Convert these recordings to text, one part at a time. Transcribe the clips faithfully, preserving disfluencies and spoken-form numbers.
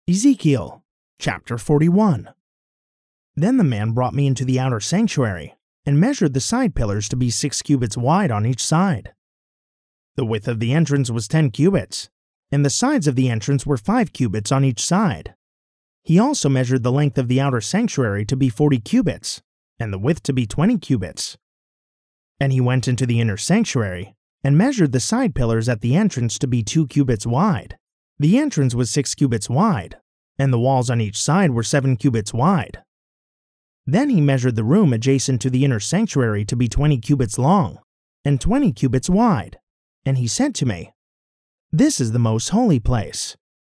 Ezekiel, chapter forty-one. Then the man brought me into the outer sanctuary, and measured the side pillars to be six cubits wide on each side. The width of the entrance was ten cubits, and the sides of the entrance were five cubits on each side. He also measured the length of the outer sanctuary to be forty cubits, and the width to be twenty cubits. And he went into the inner sanctuary, and measured the side pillars at the entrance to be two cubits wide. The entrance was six cubits wide, and the walls on each side were seven cubits wide. Then he measured the room adjacent to the inner sanctuary to be twenty cubits long, and twenty cubits wide, and he said to me, "This is the most holy place."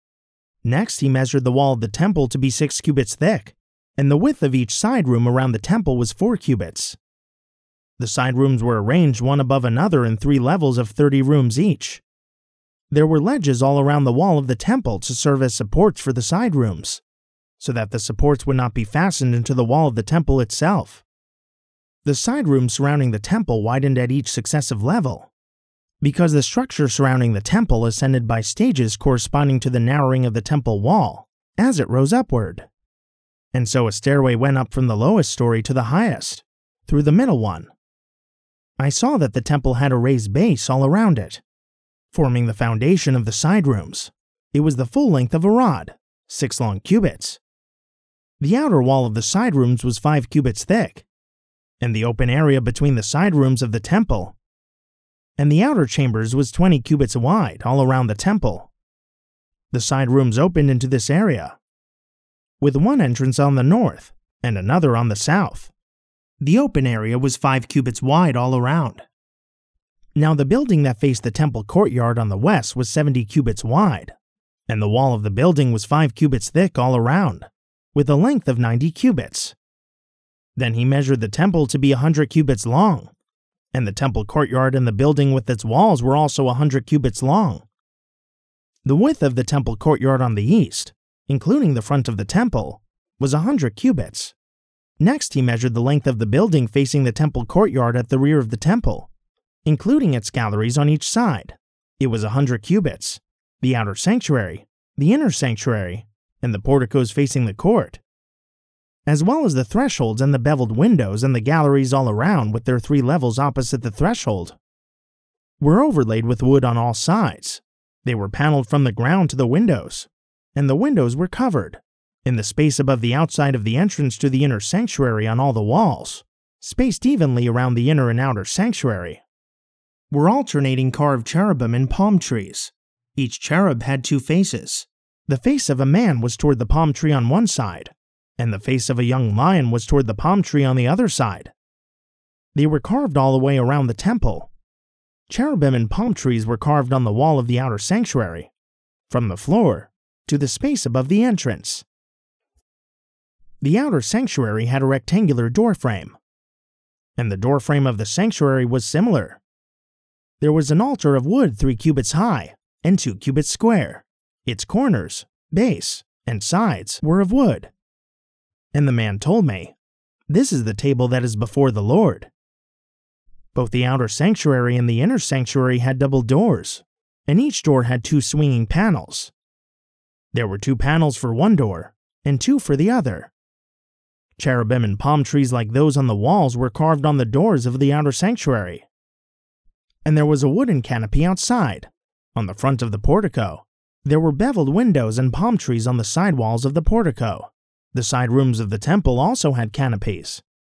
Next he measured the wall of the temple to be six cubits thick, and the width of each side room around the temple was four cubits. The side rooms were arranged one above another in three levels of thirty rooms each. There were ledges all around the wall of the temple to serve as supports for the side rooms, so that the supports would not be fastened into the wall of the temple itself. The side rooms surrounding the temple widened at each successive level, because the structure surrounding the temple ascended by stages corresponding to the narrowing of the temple wall as it rose upward. And so a stairway went up from the lowest story to the highest, through the middle one. I saw that the temple had a raised base all around it, forming the foundation of the side rooms. It was the full length of a rod, six long cubits. The outer wall of the side rooms was five cubits thick, and the open area between the side rooms of the temple and the outer chambers was twenty cubits wide all around the temple. The side rooms opened into this area, with one entrance on the north and another on the south. The open area was five cubits wide all around. Now the building that faced the temple courtyard on the west was seventy cubits wide, and the wall of the building was five cubits thick all around, with a length of ninety cubits. Then he measured the temple to be a hundred cubits long, and the temple courtyard and the building with its walls were also a hundred cubits long. The width of the temple courtyard on the east, including the front of the temple, was a hundred cubits. Next he measured the length of the building facing the temple courtyard at the rear of the temple, including its galleries on each side. It was a hundred cubits, the outer sanctuary, the inner sanctuary, and the porticos facing the court, as well as the thresholds and the beveled windows and the galleries all around with their three levels opposite the threshold, were overlaid with wood on all sides. They were paneled from the ground to the windows, and the windows were covered, in the space above the outside of the entrance to the inner sanctuary on all the walls, spaced evenly around the inner and outer sanctuary, were alternating carved cherubim and palm trees. Each cherub had two faces. The face of a man was toward the palm tree on one side, and the face of a young lion was toward the palm tree on the other side. They were carved all the way around the temple. Cherubim and palm trees were carved on the wall of the outer sanctuary, from the floor to the space above the entrance. The outer sanctuary had a rectangular doorframe, and the doorframe of the sanctuary was similar. There was an altar of wood three cubits high and two cubits square. Its corners, base, and sides were of wood. And the man told me, "This is the table that is before the Lord." Both the outer sanctuary and the inner sanctuary had double doors, and each door had two swinging panels. There were two panels for one door, and two for the other. Cherubim and palm trees like those on the walls were carved on the doors of the outer sanctuary. And there was a wooden canopy outside, on the front of the portico. There were beveled windows and palm trees on the side walls of the portico. The side rooms of the temple also had canopies,